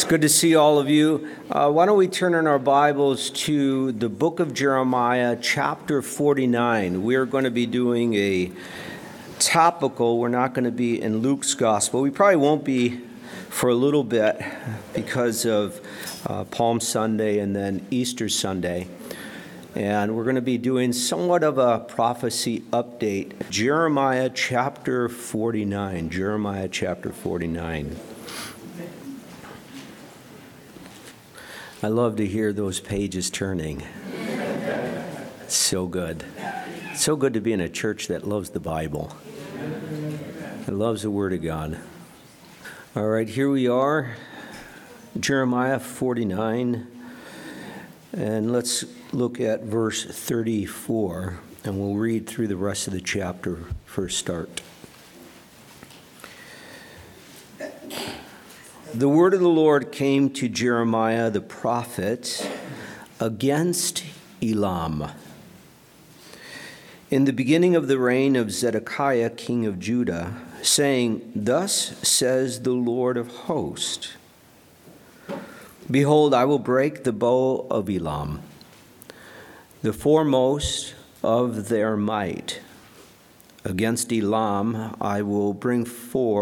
Good to see all of you. Why don't we turn in our Bibles to the book of Jeremiah, chapter 49. We're going to be doing a topical. We're not going to be in Luke's gospel. We probably won't be for a little bit because of Palm Sunday and then Easter Sunday. And we're going to be doing somewhat of a prophecy update. Jeremiah chapter 49. Jeremiah chapter 49. I love to hear those pages turning. It's so good. It's so good to be in a church that loves the Bible. It loves the Word of God. All right, here we are, Jeremiah 49. And let's look at verse 34, and we'll read through the rest of the chapter for a start. The word of the Lord came to Jeremiah the prophet against Elam. In the beginning of the reign of Zedekiah, king of Judah, saying, "Thus says the Lord of hosts, Behold, I will break the bow of Elam, the foremost of their might. Against Elam I will bring the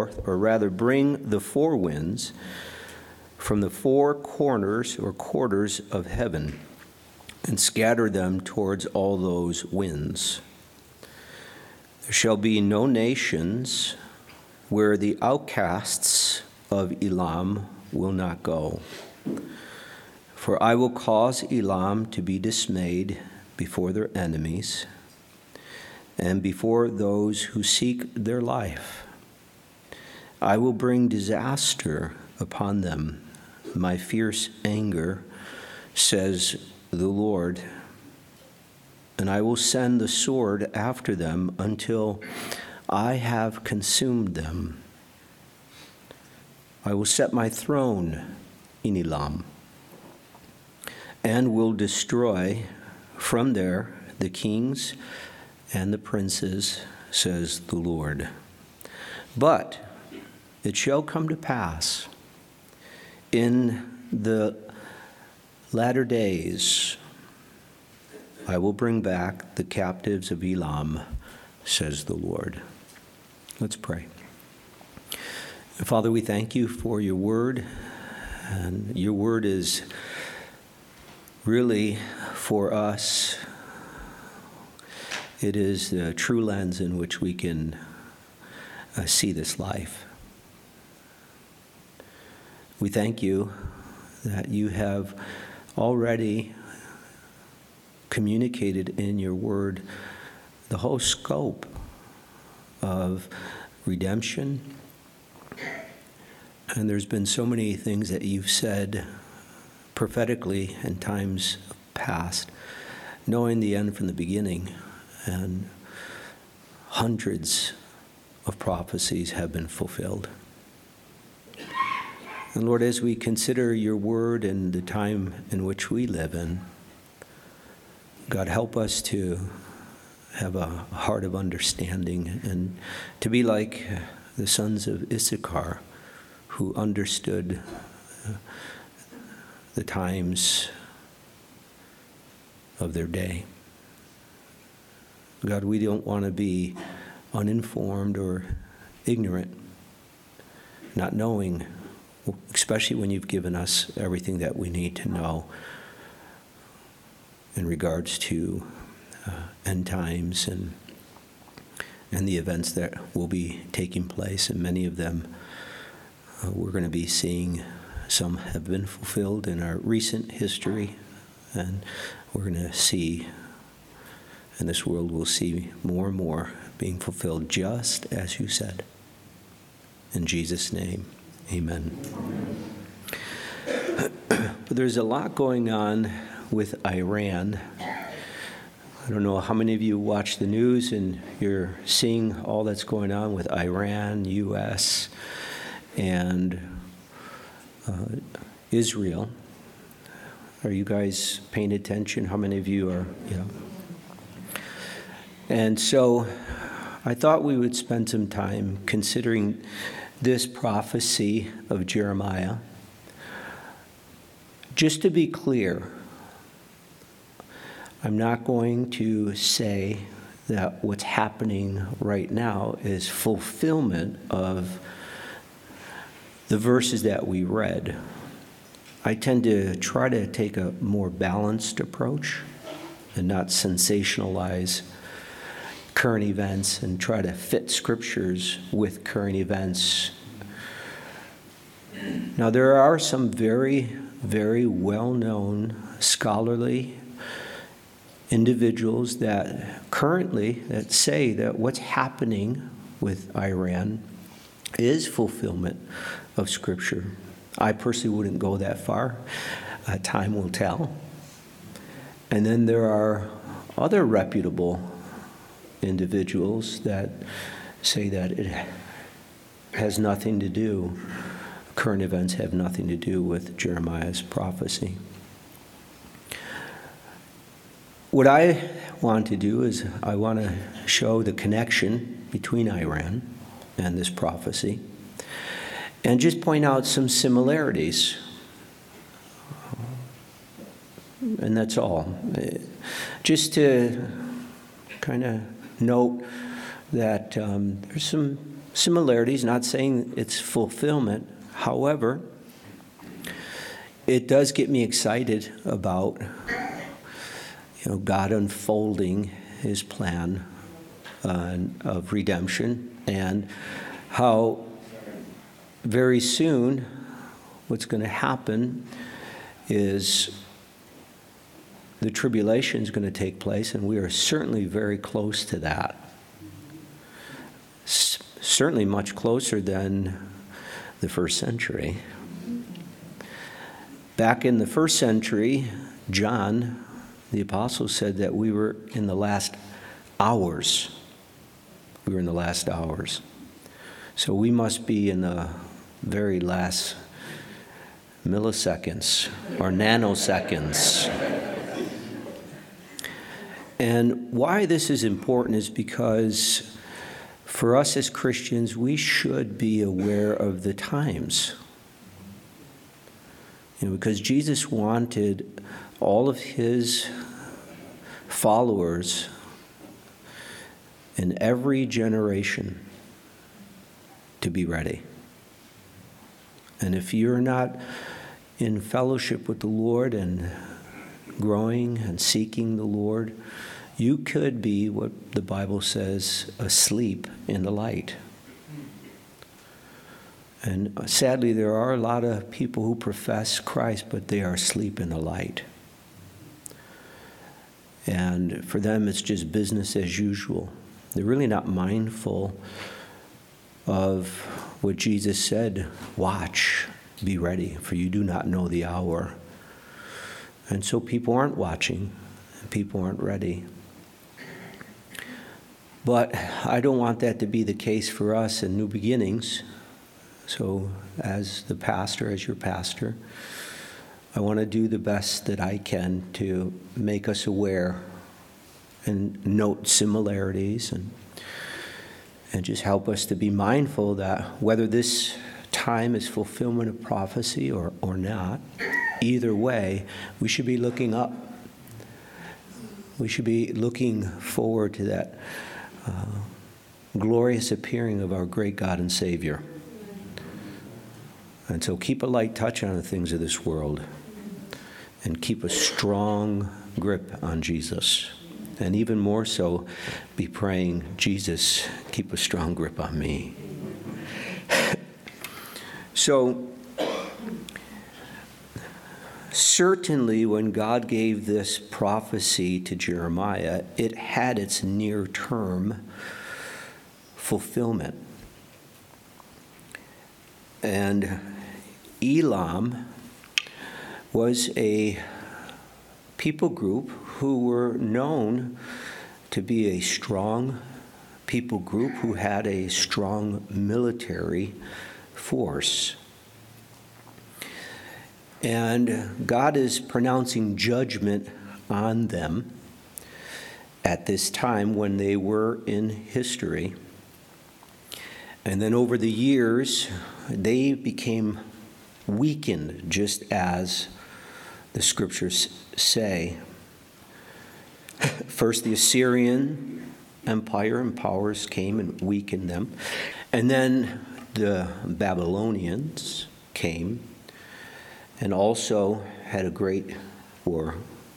four winds from the four corners or quarters of heaven, and scatter them towards all those winds. There shall be no nations where the outcasts of Elam will not go. For I will cause Elam to be dismayed before their enemies, and before those who seek their life. I will bring disaster upon them, my fierce anger, says the Lord, and I will send the sword after them until I have consumed them. I will set my throne in Elam, and will destroy from there the kings and the princes, says the Lord. But it shall come to pass in the latter days, I will bring back the captives of Elam, says the Lord." Let's pray. Father, we thank you for your word, and your word is really for us. It is the true lens in which we can see this life. We thank you that you have already communicated in your word the whole scope of redemption. And there's been so many things that you've said prophetically in times past, knowing the end from the beginning. And hundreds of prophecies have been fulfilled. And Lord, as we consider your word and the time in which we live in, God, help us to have a heart of understanding and to be like the sons of Issachar who understood the times of their day. God, we don't want to be uninformed or ignorant, not knowing, especially when you've given us everything that we need to know in regards to end times and the events that will be taking place, and many of them we're going to be seeing. Some have been fulfilled in our recent history, and we're going to see, and this world will see more and more being fulfilled just as you said. In Jesus' name, amen. But there's a lot going on with Iran. I don't know how many of you watch the news and you're seeing all that's going on with Iran, U.S., and Israel. Are you guys paying attention? How many of you are? Yeah. And so I thought we would spend some time considering this prophecy of Jeremiah Just to be clear, I'm not going to say that what's happening right now is fulfillment of the verses that we read. I tend to try to take a more balanced approach and not sensationalize current events and try to fit scriptures with current events. Now, there are some very, very well-known scholarly individuals that say that what's happening with Iran is fulfillment of Scripture. I personally wouldn't go that far. Time will tell. And then there are other reputable individuals that say that it has nothing to do, current events have nothing to do with Jeremiah's prophecy. What I want to do is I want to show the connection between Iran and this prophecy and just point out some similarities. And that's all. Just to kind of note that there's some similarities, not saying it's fulfillment. However, it does get me excited about God unfolding his plan of redemption and how very soon what's going to happen is the tribulation is going to take place, and we are certainly very close to that. Certainly much closer than the first century. Back in the first century, John, the apostle, said that we were in the last hours. We were in the last hours. So we must be in the very last milliseconds or nanoseconds. And why this is important is because for us as Christians, we should be aware of the times. Because Jesus wanted all of his followers in every generation to be ready. And if you're not in fellowship with the Lord and growing and seeking the Lord, you could be what the Bible says, asleep in the light. And sadly, there are a lot of people who profess Christ, but they are asleep in the light. And for them, it's just business as usual. They're really not mindful of what Jesus said, watch, be ready, for you do not know the hour. And so people aren't watching, and people aren't ready. But I don't want that to be the case for us in New Beginnings. So as the pastor, as your pastor, I want to do the best that I can to make us aware and note similarities and just help us to be mindful that whether this time is fulfillment of prophecy or not, either way, we should be looking up. We should be looking forward to that glorious appearing of our great God and Savior. And so keep a light touch on the things of this world and keep a strong grip on Jesus. And even more so, be praying, Jesus, keep a strong grip on me. So, certainly when God gave this prophecy to Jeremiah, it had its near-term fulfillment. And Elam was a people group who were known to be a strong people group who had a strong military force. And God is pronouncing judgment on them at this time when they were in history. And then over the years, they became weakened just as the scriptures say. First, the Assyrian Empire and powers came and weakened them. And then the Babylonians came and also had a great war.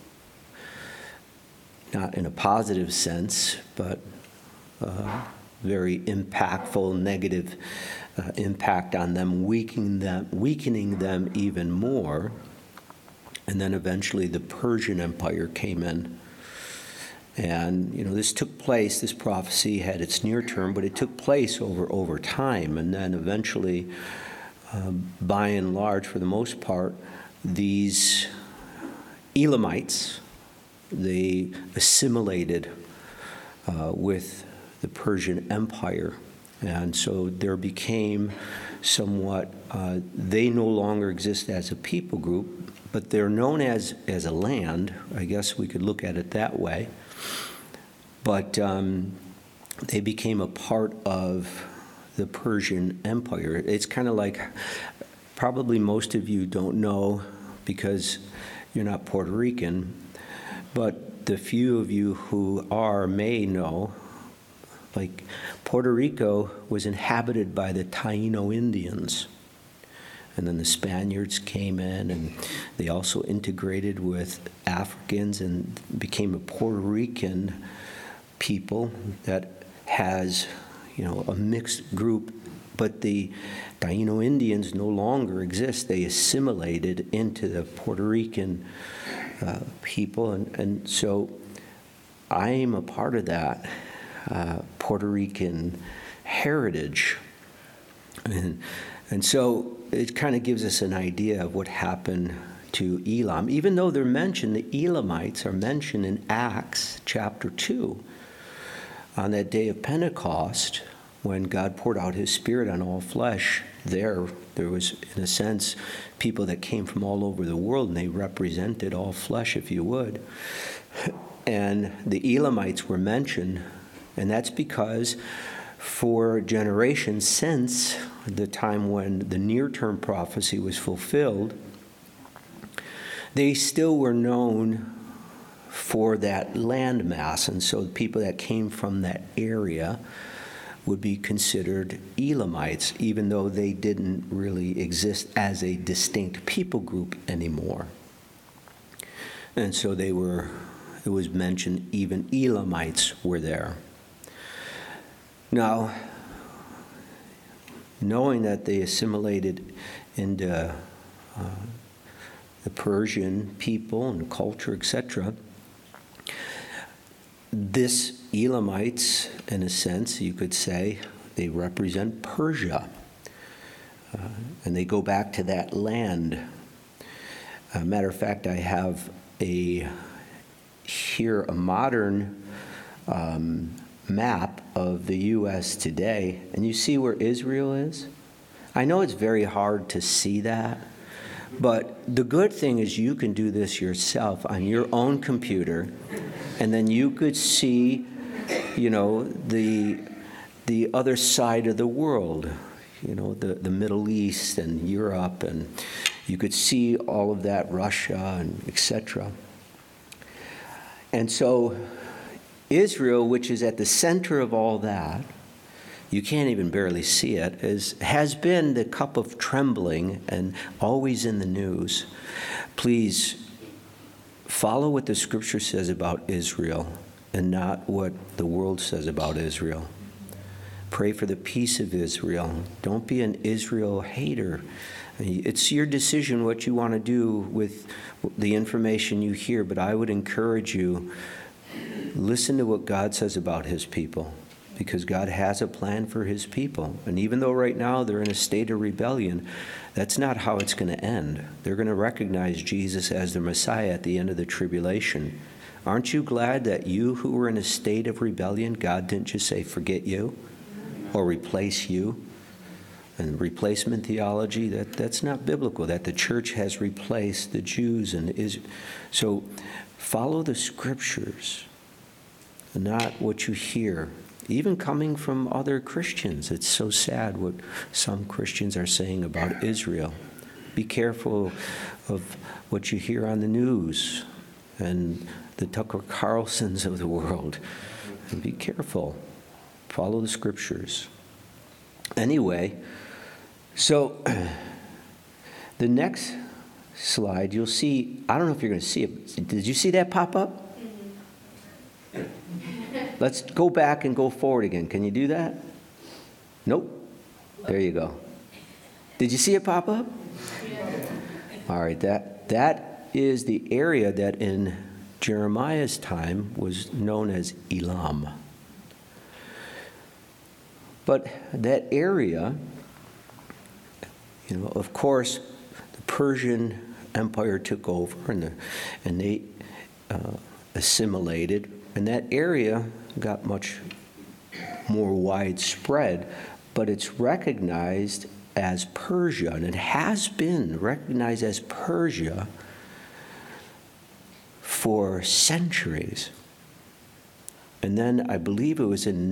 Not in a positive sense, but very impactful, negative impact on them, weakening them even more. And then eventually the Persian Empire came in. And, this took place, this prophecy had its near term, but it took place over time. And then eventually, by and large, for the most part, these Elamites, they assimilated with the Persian Empire. And so there became somewhat, they no longer exist as a people group, but they're known as a land. I guess we could look at it that way. But they became a part of the Persian Empire. It's kind of like, probably most of you don't know because you're not Puerto Rican, but the few of you who are may know, like Puerto Rico was inhabited by the Taino Indians. And then the Spaniards came in, and they also integrated with Africans and became a Puerto Rican people that has, a mixed group. But the Taino Indians no longer exist. They assimilated into the Puerto Rican people. And so I'm a part of that Puerto Rican heritage. And so it kind of gives us an idea of what happened to Elam. Even though they're mentioned, the Elamites are mentioned in Acts chapter 2. On that day of Pentecost, when God poured out his Spirit on all flesh, there was, in a sense, people that came from all over the world, and they represented all flesh, if you would. And the Elamites were mentioned, and that's because for generations since the time when the near-term prophecy was fulfilled, they still were known for that landmass. And so the people that came from that area would be considered Elamites, even though they didn't really exist as a distinct people group anymore. And so it was mentioned even Elamites were there. Now, knowing that they assimilated into the Persian people and culture, etc., this Elamites, in a sense, you could say, they represent Persia. And they go back to that land. Matter of fact, I have here a modern map of the U.S. today, and you see where Israel is? I know it's very hard to see that, but the good thing is you can do this yourself on your own computer, and then you could see, the other side of the world, the Middle East and Europe, and you could see all of that, Russia and etc. And so Israel, which is at the center of all that, you can't even barely see it, has been the cup of trembling and always in the news. Please follow what the scripture says about Israel and not what the world says about Israel. Pray for the peace of Israel. Don't be an Israel hater. It's your decision what you want to do with the information you hear, but I would encourage you, listen to what God says about his people, because God has a plan for his people. And even though right now they're in a state of rebellion, that's not how it's going to end. They're going to recognize Jesus as their Messiah at the end of the tribulation. Aren't you glad that you who were in a state of rebellion, God didn't just say, forget you or replace you? And replacement theology, that's not biblical, that the church has replaced the Jews and Israel. So follow the scriptures, not what you hear, even coming from other Christians. It's so sad what some Christians are saying about Israel. Be careful of what you hear on the news and the Tucker Carlsons of the world. And be careful. Follow the scriptures. Anyway, so the next slide, you'll see, I don't know if you're going to see it. Did you see that pop up? Let's go back and go forward again. Can you do that? Nope. There you go. Did you see it pop up? Yeah. All right, that is the area that in Jeremiah's time was known as Elam. But that area, of course, the Persian Empire took over and they assimilated, and that area got much more widespread, but it's recognized as Persia, and it has been recognized as Persia for centuries. And then I believe it was in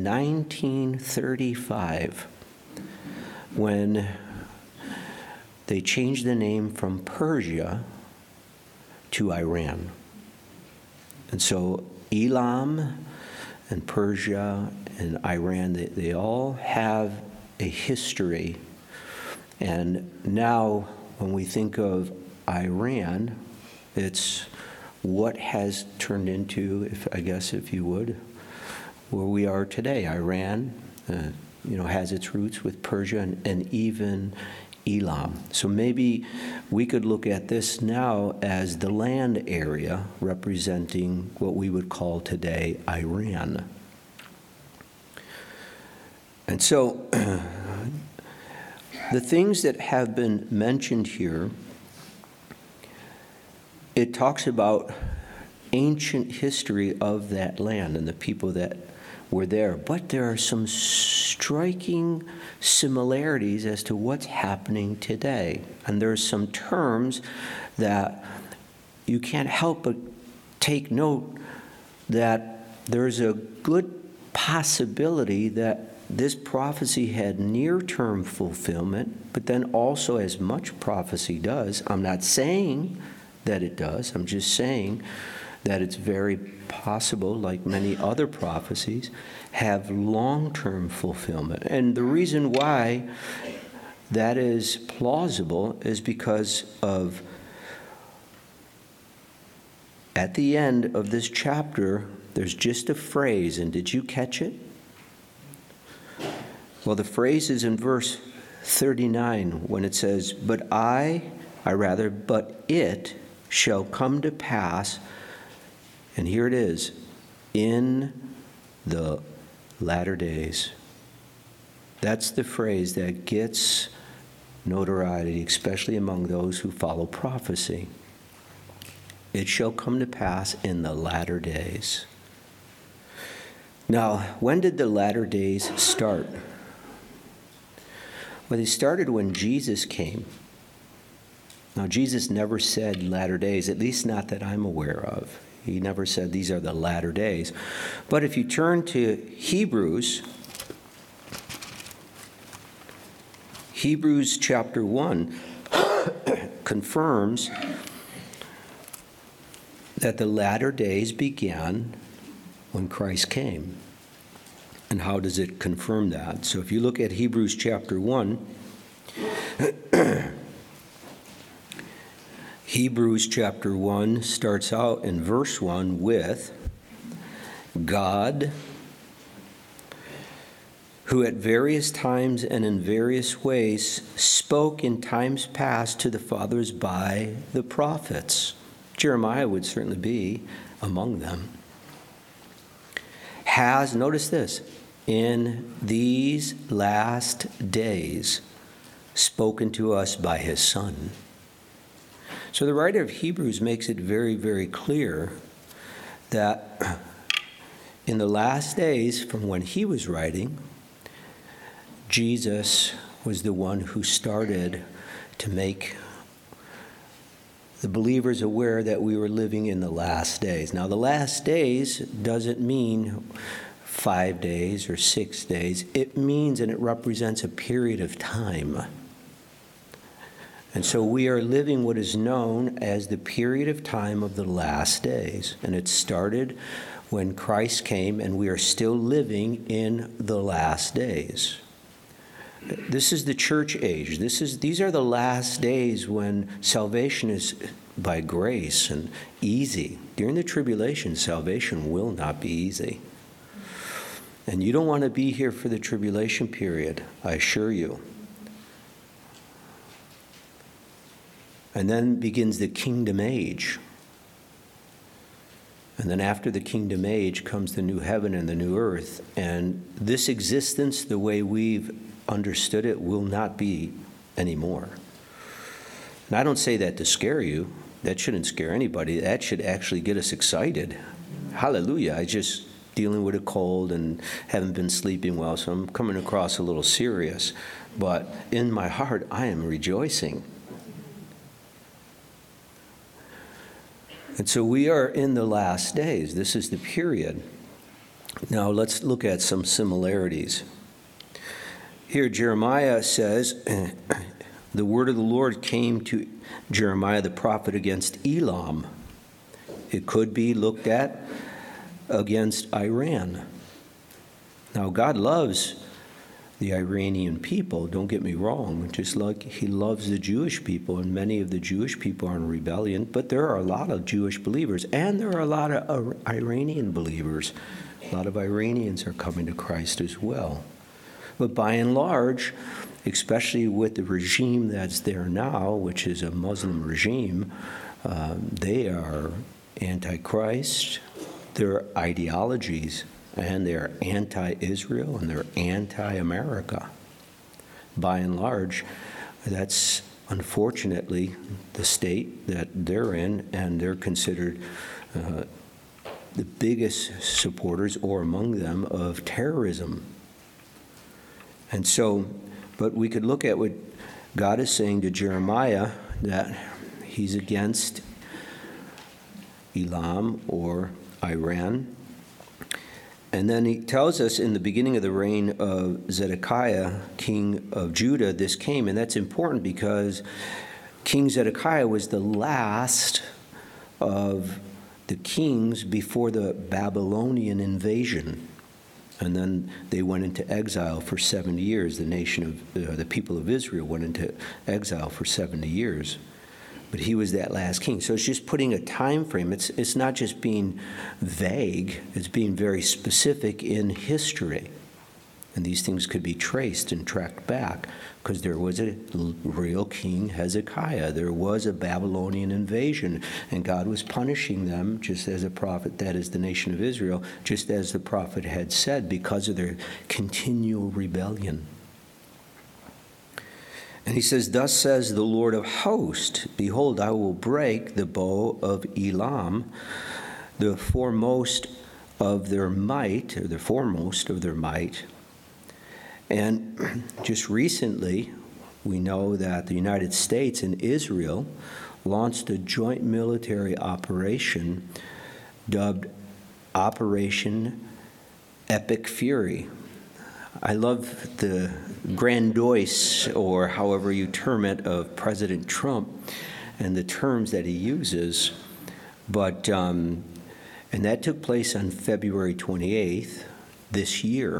1935 when they changed the name from Persia to Iran. And so Elam and Persia and Iran, they all have a history. And now when we think of Iran, it's what has turned into, if you would, where we are today. Iran, has its roots with Persia and even Elam. So maybe we could look at this now as the land area representing what we would call today Iran. And so the things that have been mentioned here, it talks about ancient history of that land and the people that were there. But there are some striking similarities as to what's happening today. And there are some terms that you can't help but take note that there's a good possibility that this prophecy had near-term fulfillment, but then also, as much prophecy does, I'm not saying that it does, I'm just saying that it's very possible, like many other prophecies, have long-term fulfillment. And the reason why that is plausible is because of, at the end of this chapter, there's just a phrase, and did you catch it? Well, the phrase is in verse 39 when it says, but it shall come to pass, and here it is, in the latter days. That's the phrase that gets notoriety, especially among those who follow prophecy. It shall come to pass in the latter days. Now, when did the latter days start? Well, they started when Jesus came. Now, Jesus never said latter days, at least not that I'm aware of. He never said these are the latter days. But if you turn to Hebrews chapter 1 confirms that the latter days began when Christ came. And how does it confirm that? So if you look at Hebrews chapter 1, Hebrews chapter 1 starts out in verse 1 with God, who at various times and in various ways spoke in times past to the fathers by the prophets. Jeremiah would certainly be among them. Has, notice this, in these last days spoken to us by his Son. So the writer of Hebrews makes it very, very clear that in the last days from when he was writing, Jesus was the one who started to make the believers aware that we were living in the last days. Now, the last days doesn't mean 5 days or 6 days. It means, and it represents a period of time. And so we are living what is known as the period of time of the last days. And it started when Christ came, and we are still living in the last days. This is the church age. These are the last days when salvation is by grace and easy. During the tribulation, salvation will not be easy. And you don't want to be here for the tribulation period, I assure you. And then begins the kingdom age. And then after the kingdom age comes the new heaven and the new earth. And this existence, the way we've understood it, will not be anymore. And I don't say that to scare you. That shouldn't scare anybody. That should actually get us excited. Hallelujah. I just dealing with a cold and haven't been sleeping well, so I'm coming across a little serious. But in my heart, I am rejoicing. And so we are in the last days. This is the period. Now let's look at some similarities. Here Jeremiah says, the word of the Lord came to Jeremiah the prophet against Elam. It could be looked at against Iran. Now God loves the Iranian people, don't get me wrong, just like he loves the Jewish people, and many of the Jewish people are in rebellion, but there are a lot of Jewish believers, and there are a lot of Iranian believers. A lot of Iranians are coming to Christ as well. But by and large, especially with the regime that's there now, which is a Muslim regime, they are anti-Christ. Their ideologies, and they're anti-Israel, and they're anti-America. By and large, that's unfortunately the state that they're in, and they're considered the biggest supporters, or among them, of terrorism. And so, but we could look at what God is saying to Jeremiah, that he's against Elam or Iran. And then he tells us in the beginning of the reign of Zedekiah, king of Judah, this came. And that's important because King Zedekiah was the last of the kings before the Babylonian invasion. And then they went into exile for 70 years. The nation of the people of Israel went into exile for 70 years. But he was that last king. So it's just putting a time frame. It's not just being vague. It's being very specific in history. And these things could be traced and tracked back, because there was a real king Hezekiah. There was a Babylonian invasion, and God was punishing them, just as a prophet, that is the nation of Israel, just as the prophet had said, because of their continual rebellion. And he says, thus says the Lord of hosts, behold, I will break the bow of Elam, the foremost of their might, or the foremost of their might. And just recently, we know that the United States and Israel launched a joint military operation dubbed Operation Epic Fury. I love the grandiose, or however you term it, of President Trump and the terms that he uses. But, and that took place on February 28th this year.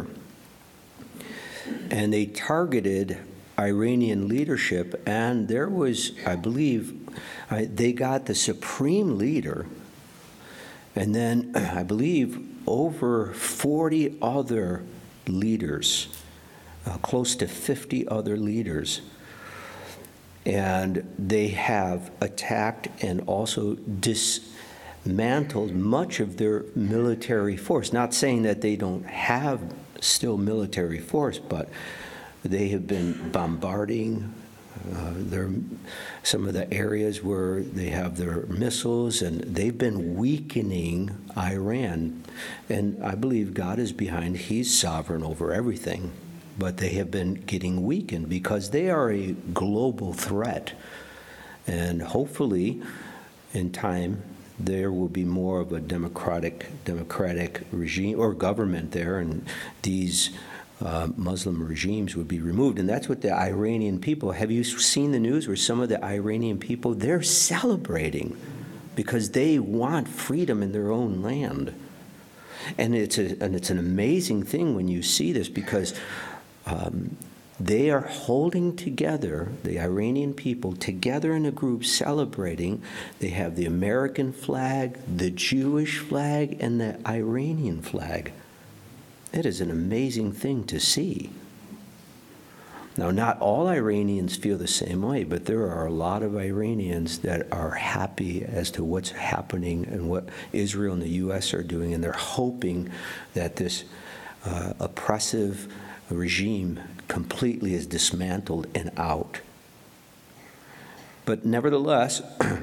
And they targeted Iranian leadership, and there was, I believe, they got the supreme leader, and then I believe over 40 other leaders, close to 50 other leaders. And they have attacked and also dismantled much of their military force. Not saying that they don't have still military force, but they have been bombarding some of the areas where they have their missiles, and they've been weakening Iran. And I believe God is behind. He's sovereign over everything. But they have been getting weakened because they are a global threat. And hopefully, in time, there will be more of a democratic regime or government there, and these Muslim regimes would be removed. And that's what the Iranian people, have you seen the news where some of the Iranian people, they're celebrating because they want freedom in their own land. And it's an amazing thing when you see this, because they are holding together, the Iranian people, together in a group celebrating. They have the American flag, the Jewish flag, and the Iranian flag. It is an amazing thing to see. Now, not all Iranians feel the same way, but there are a lot of Iranians that are happy as to what's happening and what Israel and the U.S. are doing, and they're hoping that this oppressive regime completely is dismantled and out. But nevertheless,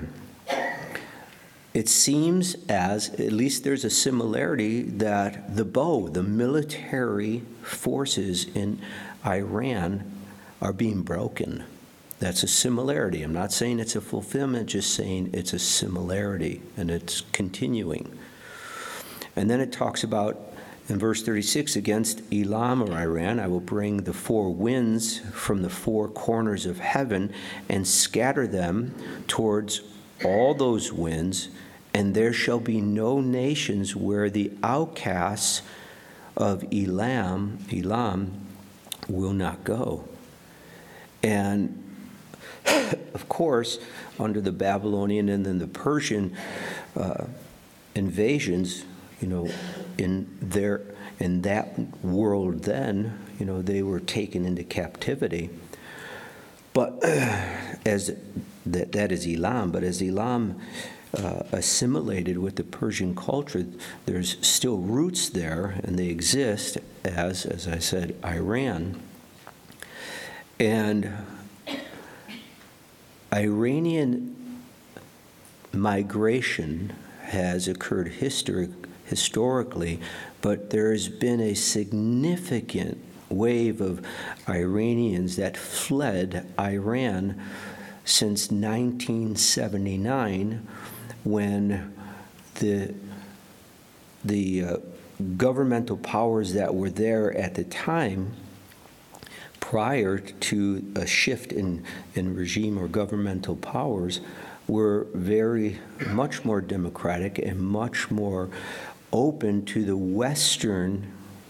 it seems as, at least there's a similarity, that the military forces in Iran are being broken. That's a similarity. I'm not saying it's a fulfillment, just saying it's a similarity, and it's continuing. And then it talks about, in verse 36, against Elam or Iran, I will bring the four winds from the four corners of heaven and scatter them towards all those winds, and there shall be no nations where the outcasts of Elam will not go. And of course, under the Babylonian and then the Persian invasions, in that world then, they were taken into captivity. But as that is Elam, but as Elam assimilated with the Persian culture, there's still roots there, and they exist as I said, Iran. And Iranian migration has occurred historically, but there has been a significant wave of Iranians that fled Iran since 1979, when the governmental powers that were there at the time, prior to a shift in regime or governmental powers, were very much more democratic and much more open to the Western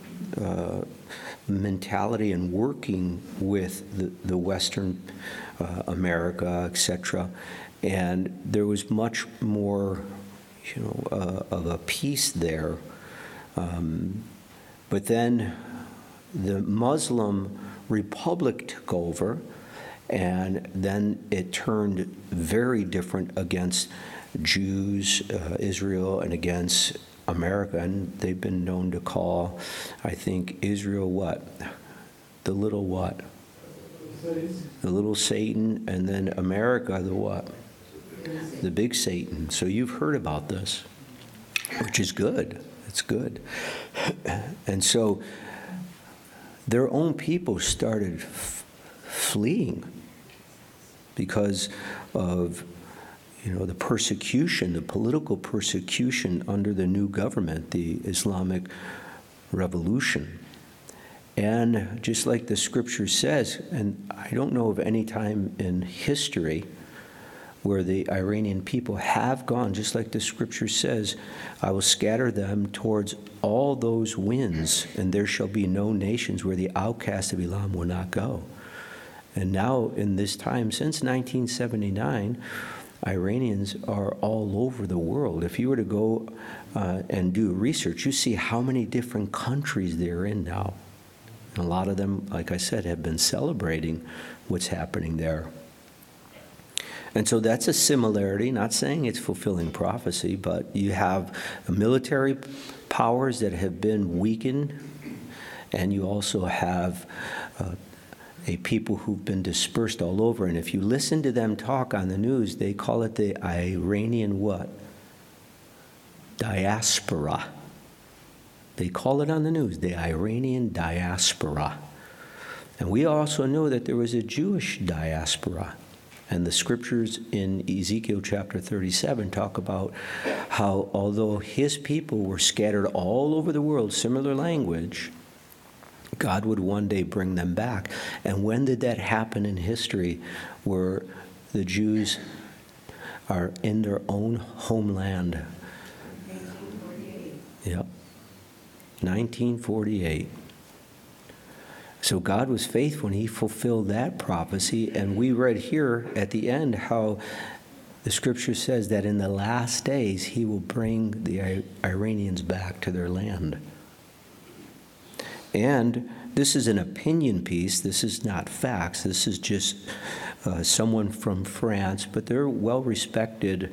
mentality and working with the Western America, etc. And there was much more, of a peace there. But then the Muslim Republic took over, and then it turned very different against Jews, Israel, and against America. And they've been known to call, I think, Israel what? The little what? The little Satan, and then America the what? The big Satan. So you've heard about this, which is good. It's good. And so their own people started fleeing because of the persecution, the political persecution under the new government, the Islamic Revolution. And just like the scripture says, and I don't know of any time in history where the Iranian people have gone, just like the scripture says, I will scatter them towards all those winds, and there shall be no nations where the outcast of Elam will not go. And now, in this time, since 1979, Iranians are all over the world. If you were to go and do research, you see how many different countries they're in now. And a lot of them, like I said, have been celebrating what's happening there. And so that's a similarity, not saying it's fulfilling prophecy, but you have military powers that have been weakened, and you also have a people who've been dispersed all over. And if you listen to them talk on the news, they call it the Iranian what? Diaspora. They call it on the news, the Iranian diaspora. And we also know that there was a Jewish diaspora. And the scriptures in Ezekiel chapter 37 talk about how although his people were scattered all over the world, similar language, God would one day bring them back. And when did that happen in history, where the Jews are in their own homeland? 1948. Yep. 1948. So God was faithful and he fulfilled that prophecy. And we read here at the end how the scripture says that in the last days he will bring the Iranians back to their land. And this is an opinion piece. This is not facts. This is just someone from France, but they're well-respected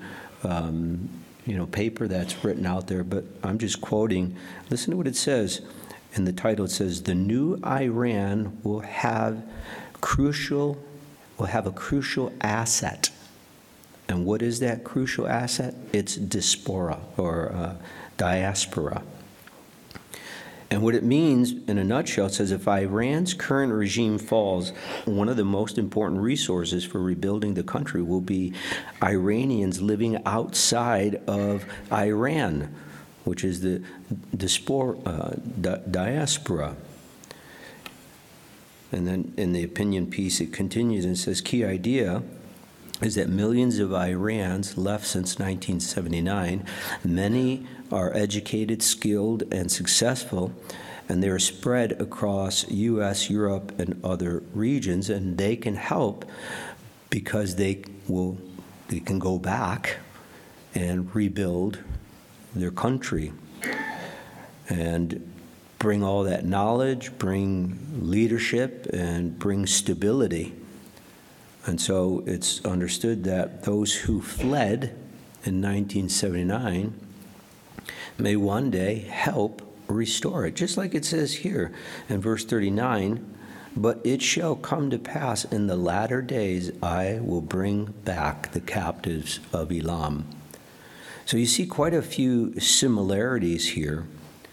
paper that's written out there. But I'm just quoting. Listen to what it says. In the title, it says, "The new Iran will have a crucial asset." And what is that crucial asset? It's diaspora, or diaspora. And what it means, in a nutshell, it says if Iran's current regime falls, one of the most important resources for rebuilding the country will be Iranians living outside of Iran, which is the diaspora. And then in the opinion piece, it continues and says, key idea is that millions of Iranians left since 1979. Many are educated, skilled, and successful, and they're spread across U.S., Europe, and other regions, and they can help because they can go back and rebuild their country and bring all that knowledge, bring leadership, and bring stability. And so it's understood that those who fled in 1979 may one day help restore it. Just like it says here in verse 39, "But it shall come to pass in the latter days, I will bring back the captives of Elam." So you see quite a few similarities here.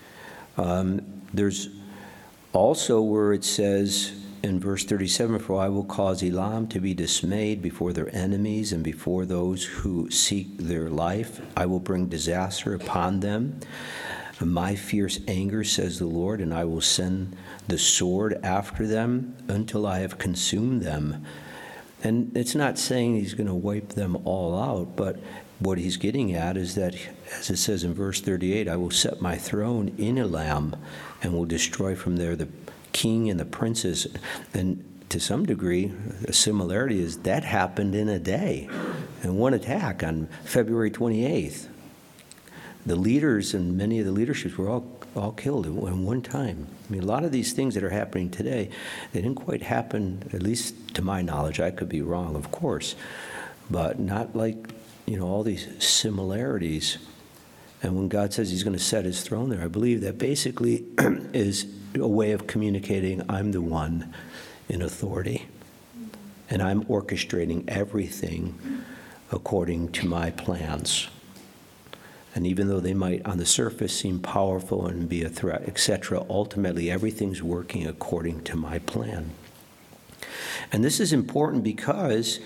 There's also where it says in verse 37, "For I will cause Elam to be dismayed before their enemies and before those who seek their life. I will bring disaster upon them. My fierce anger, says the Lord, and I will send the sword after them until I have consumed them." And it's not saying he's going to wipe them all out, but what he's getting at is that, as it says in verse 38, "I will set my throne in Elam and will destroy from there the king and the princes." And to some degree, a similarity is that happened in a day, in one attack on February 28th. The leaders and many of the leaderships were all killed in one time. I mean, a lot of these things that are happening today, they didn't quite happen, at least to my knowledge. I could be wrong, of course, but not like, all these similarities. And when God says he's going to set his throne there, I believe that basically is a way of communicating, I'm the one in authority, and I'm orchestrating everything according to my plans. And even though they might on the surface seem powerful and be a threat, etc., ultimately everything's working according to my plan. And this is important because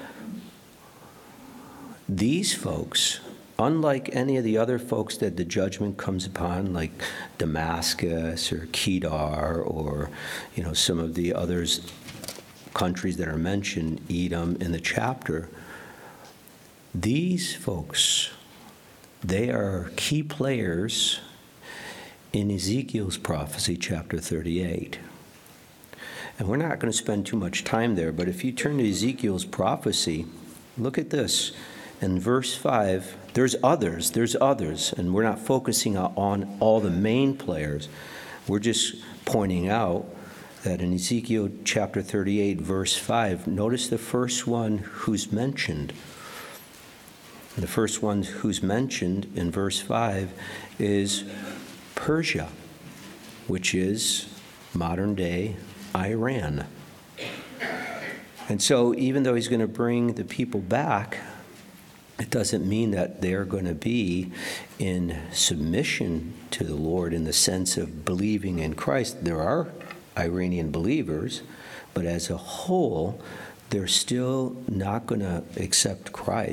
these folks, unlike any of the other folks that the judgment comes upon, like Damascus or Kedar or, some of the others, countries that are mentioned, Edom, in the chapter, these folks, they are key players in Ezekiel's prophecy, chapter 38. And we're not going to spend too much time there, but if you turn to Ezekiel's prophecy, look at this. In verse 5, there's others, and we're not focusing on all the main players. We're just pointing out that in Ezekiel chapter 38, verse 5, notice the first one who's mentioned. The first one who's mentioned in verse 5 is Persia, which is modern-day Iran. And so even though he's going to bring the people back, it doesn't mean that they're going to be in submission to the Lord in the sense of believing in Christ. There are Iranian believers, but as a whole, they're still not going to accept Christ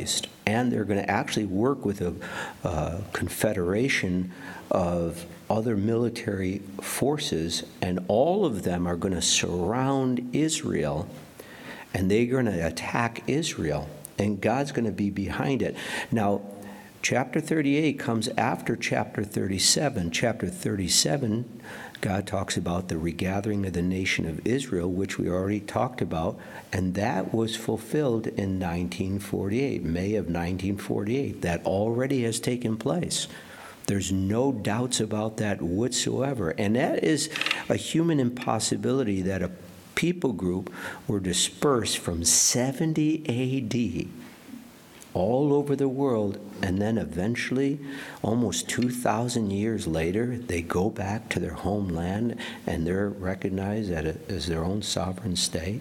and they're going to actually work with a confederation of other military forces, and all of them are going to surround Israel, and they're going to attack Israel, and God's going to be behind it. Now, chapter 38 comes after chapter 37. Chapter 37, God talks about the regathering of the nation of Israel, which we already talked about, and that was fulfilled in 1948, May of 1948. That already has taken place. There's no doubts about that whatsoever. And that is a human impossibility, that a people group were dispersed from 70 A.D. all over the world, and then eventually, almost 2,000 years later, they go back to their homeland and they're recognized as their own sovereign state.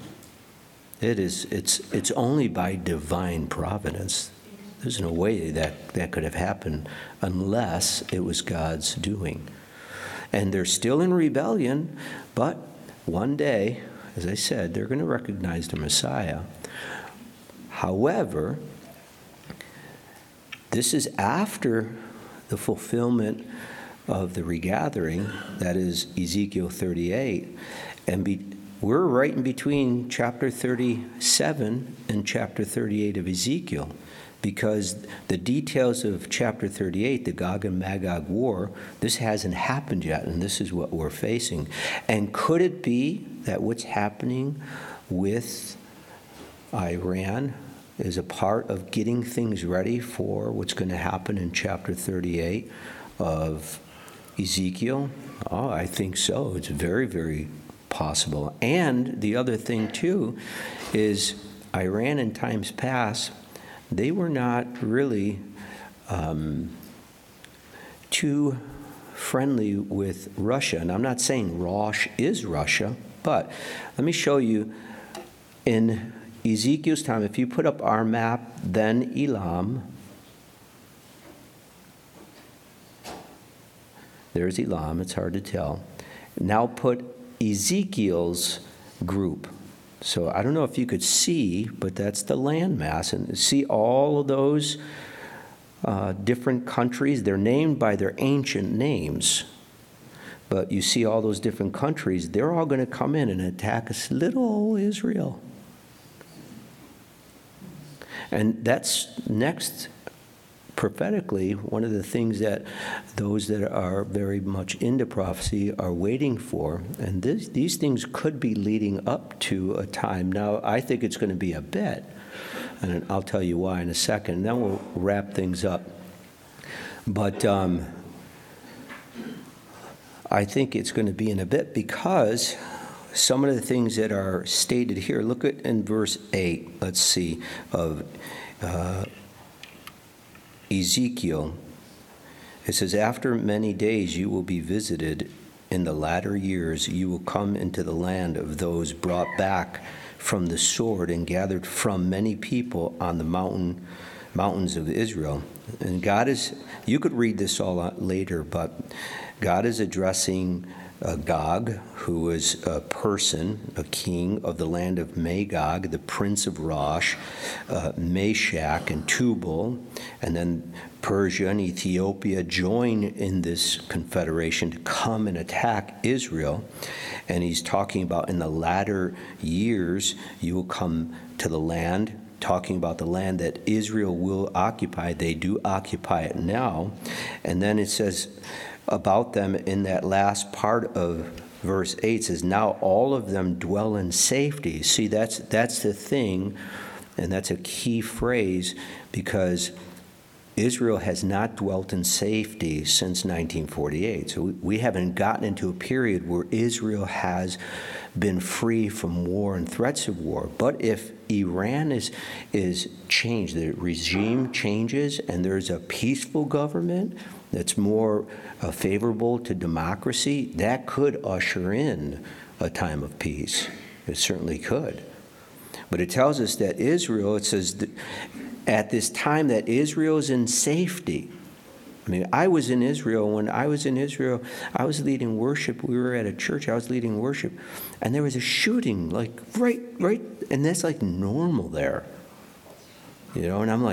It's only by divine providence. There's no way that could have happened unless it was God's doing. And they're still in rebellion, but one day, as I said, they're going to recognize the Messiah. However, this is after the fulfillment of the regathering, that is Ezekiel 38, and we're right in between chapter 37 and chapter 38 of Ezekiel, because the details of chapter 38, the Gog and Magog war, this hasn't happened yet, and this is what we're facing. And could it be that what's happening with Iran is a part of getting things ready for what's going to happen in chapter 38 of Ezekiel? Oh, I think so. It's very, very possible. And the other thing, too, is Iran in times past, they were not really too friendly with Russia. And I'm not saying Rosh is Russia, but let me show you in Ezekiel's time, if you put up our map, then Elam, there's Elam, it's hard to tell. Now put Ezekiel's group. So I don't know if you could see, but that's the landmass. And see all of those different countries? They're named by their ancient names. But you see all those different countries, they're all going to come in and attack us, little old Israel. And that's next, prophetically, one of the things that those that are very much into prophecy are waiting for. And these things could be leading up to a time. Now, I think it's going to be a bit, and I'll tell you why in a second. And then we'll wrap things up. But I think it's going to be in a bit because some of the things that are stated here, look at in verse 8, let's see, of Ezekiel. It says, after many days you will be visited. In the latter years you will come into the land of those brought back from the sword and gathered from many people on the mountains of Israel. And God is, you could read this all out later, but God is addressing Gog, who was a person, a king of the land of Magog, the prince of Rosh, Meshach and Tubal, and then Persia and Ethiopia join in this confederation to come and attack Israel. And he's talking about in the latter years you will come to the land, talking about the land that Israel will occupy. They do occupy it now. And then it says about them in that last part of verse 8, says, now all of them dwell in safety. See, that's the thing, and that's a key phrase, because Israel has not dwelt in safety since 1948. So we haven't gotten into a period where Israel has been free from war and threats of war. But if Iran is changed, the regime changes, and there's a peaceful government that's more favorable to democracy, that could usher in a time of peace. It certainly could. But it tells us that Israel, it says that at this time that Israel is in safety. I mean, I was in Israel. When I was in Israel, I was leading worship. We were at a church. I was leading worship. And there was a shooting, like, right. And that's like normal there. You know, and I'm like,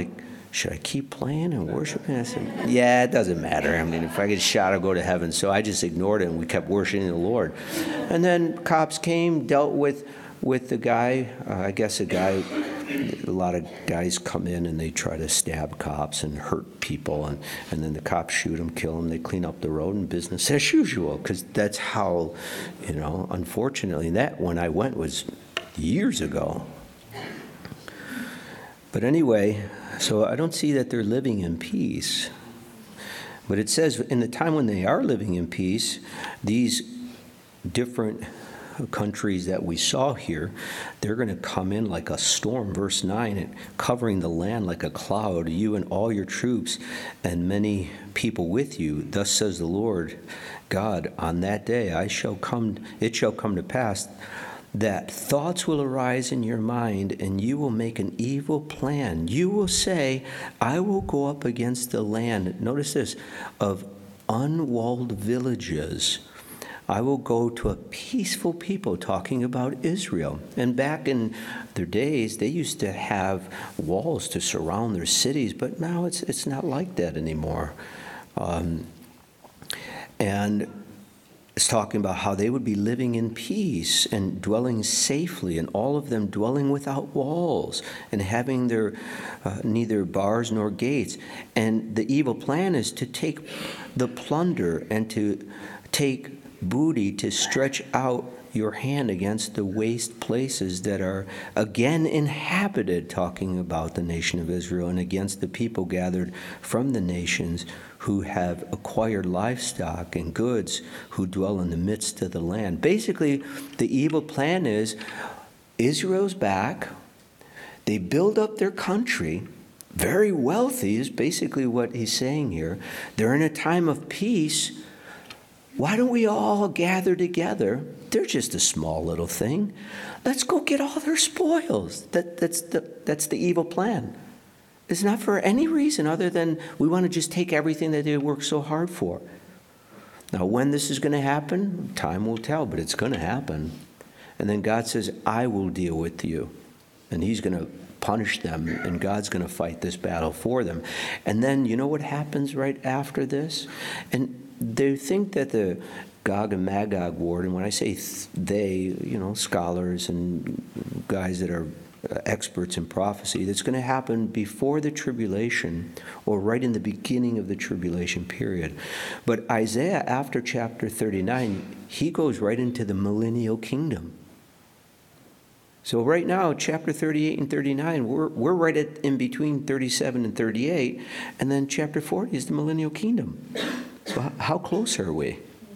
should I keep playing and worshiping? I said, yeah, it doesn't matter. I mean, if I get shot, I'll go to heaven. So I just ignored it, and we kept worshiping the Lord. And then cops came, dealt with the guy. I guess a lot of guys come in and they try to stab cops and hurt people. And then the cops shoot them, kill them. They clean up the road and business as usual, because that's how, unfortunately, that when I went was years ago. But anyway, so I don't see that they're living in peace. But it says in the time when they are living in peace, these different countries that we saw here, they're going to come in like a storm. Verse 9, and covering the land like a cloud, you and all your troops and many people with you. Thus says the Lord God, on that day it shall come to pass that thoughts will arise in your mind, and you will make an evil plan. You will say, I will go up against the land, notice this, of unwalled villages. I will go to a peaceful people, talking about Israel. And back in their days, they used to have walls to surround their cities, but now it's not like that anymore. And it's talking about how they would be living in peace and dwelling safely, and all of them dwelling without walls and having their neither bars nor gates. And the evil plan is to take the plunder and to take booty, to stretch out your hand against the waste places that are again inhabited, talking about the nation of Israel, and against the people gathered from the nations who have acquired livestock and goods, who dwell in the midst of the land. Basically, the evil plan is Israel's back. They build up their country. Very wealthy is basically what he's saying here. They're in a time of peace. Why don't we all gather together? They're just a small little thing. Let's go get all their spoils. That's the evil plan. It's not for any reason other than we want to just take everything that they worked so hard for. Now, when this is going to happen, time will tell, but it's going to happen. And then God says, I will deal with you. And he's going to punish them, and God's going to fight this battle for them. And then you know what happens right after this? And they think that the Gog and Magog war, and when I say they, scholars and guys that are experts in prophecy, that's going to happen before the tribulation or right in the beginning of the tribulation period. But Isaiah, after chapter 39, he goes right into the millennial kingdom. So right now, chapter 38 and 39, we're right in between 37 and 38, and then chapter 40 is the millennial kingdom. So how close are we?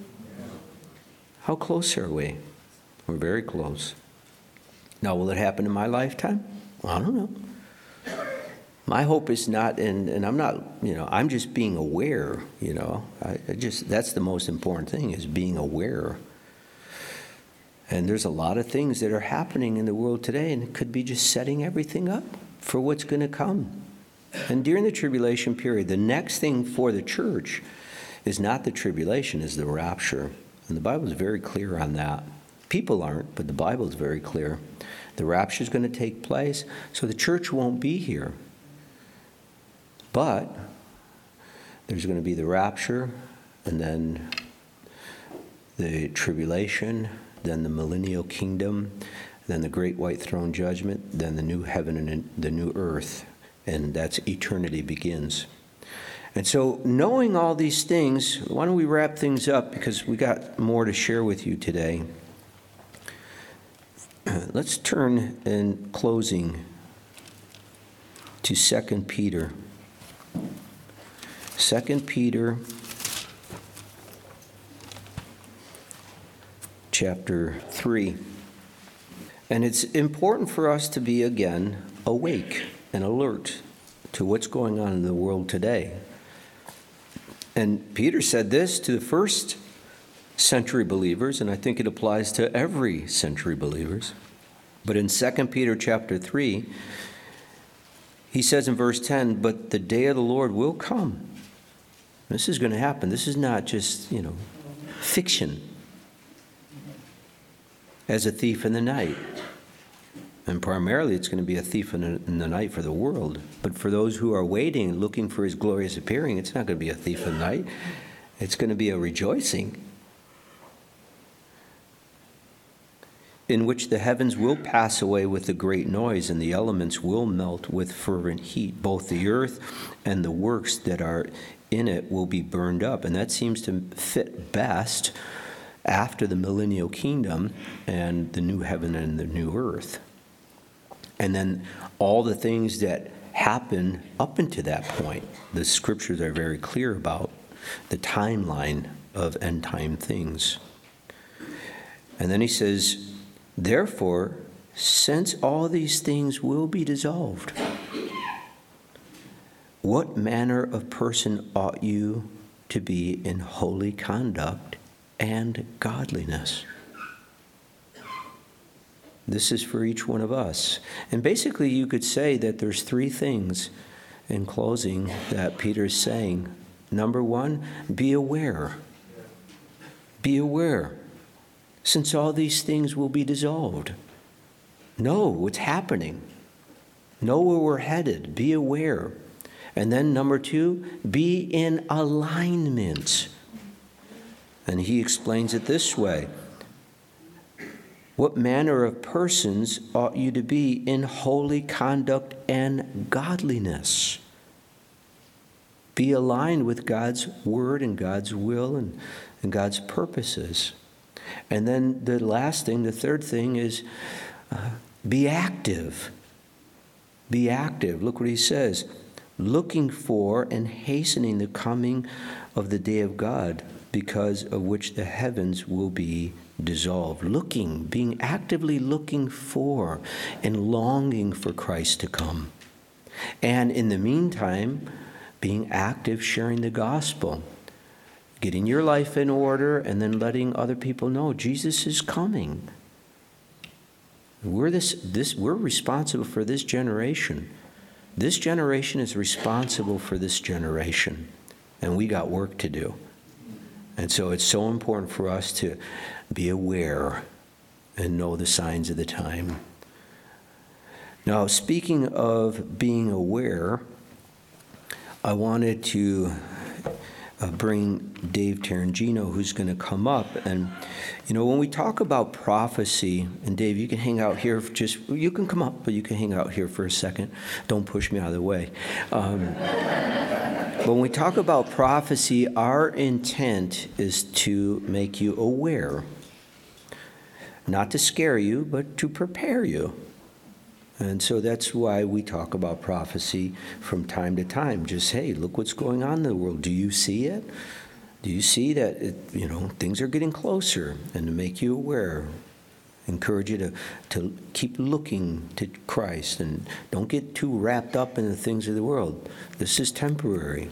How close are we? We're very close. Now, will it happen in my lifetime? Well, I don't know. My hope is not, and I'm not, I'm just being aware, that's the most important thing, is being aware. And there's a lot of things that are happening in the world today, and it could be just setting everything up for what's going to come. And during the tribulation period, the next thing for the church is not the tribulation, is the rapture. And the Bible is very clear on that. People aren't, but the Bible is very clear. The rapture is going to take place, so the church won't be here. But there's going to be the rapture, and then the tribulation, then the millennial kingdom, then the great white throne judgment, then the new heaven and the new earth, and that's eternity begins. And so knowing all these things, why don't we wrap things up, because we got more to share with you today. Let's turn in closing to 2 Peter. 2 Peter chapter 3. And it's important for us to be, again, awake and alert to what's going on in the world today. And Peter said this to the first century believers, and I think it applies to every century believers. But in 2 Peter chapter 3, he says in verse 10, but the day of the Lord will come. This is going to happen. This is not just, fiction. As a thief in the night. And primarily, it's going to be a thief in the night for the world. But for those who are waiting, looking for his glorious appearing, it's not going to be a thief in the night. It's going to be a rejoicing, in which the heavens will pass away with a great noise, and the elements will melt with fervent heat. Both the earth and the works that are in it will be burned up. And that seems to fit best after the millennial kingdom and the new heaven and the new earth. And then all the things that happen up until that point, the scriptures are very clear about the timeline of end time things. And then he says, therefore, since all these things will be dissolved, what manner of person ought you to be in holy conduct and godliness? This is for each one of us. And basically, you could say that there's three things in closing that Peter's saying. Number one, be aware. Be aware. Since all these things will be dissolved. Know what's happening. Know where we're headed. Be aware. And then number two, be in alignment. And he explains it this way. What manner of persons ought you to be in holy conduct and godliness? Be aligned with God's word and God's will and God's purposes. And then the last thing, the third thing is be active. Be active. Look what he says. Looking for and hastening the coming of the day of God, because of which the heavens will be dissolved. Being actively looking for and longing for Christ to come. And in the meantime, being active, sharing the gospel, getting your life in order, and then letting other people know Jesus is coming. We're responsible for this generation. This generation is responsible for this generation, and we got work to do. And so it's so important for us to be aware and know the signs of the time. Now, speaking of being aware, I wanted to bring Dave Tarangino, who's going to come up. And, when we talk about prophecy, and Dave, you can hang out here, you can come up, but you can hang out here for a second. Don't push me out of the way. When we talk about prophecy, our intent is to make you aware. Not to scare you, but to prepare you. And so that's why we talk about prophecy from time to time. Just, hey, look what's going on in the world. Do you see it? Do you see that, things are getting closer? And to make you aware, encourage you to keep looking to Christ and don't get too wrapped up in the things of the world. This is temporary.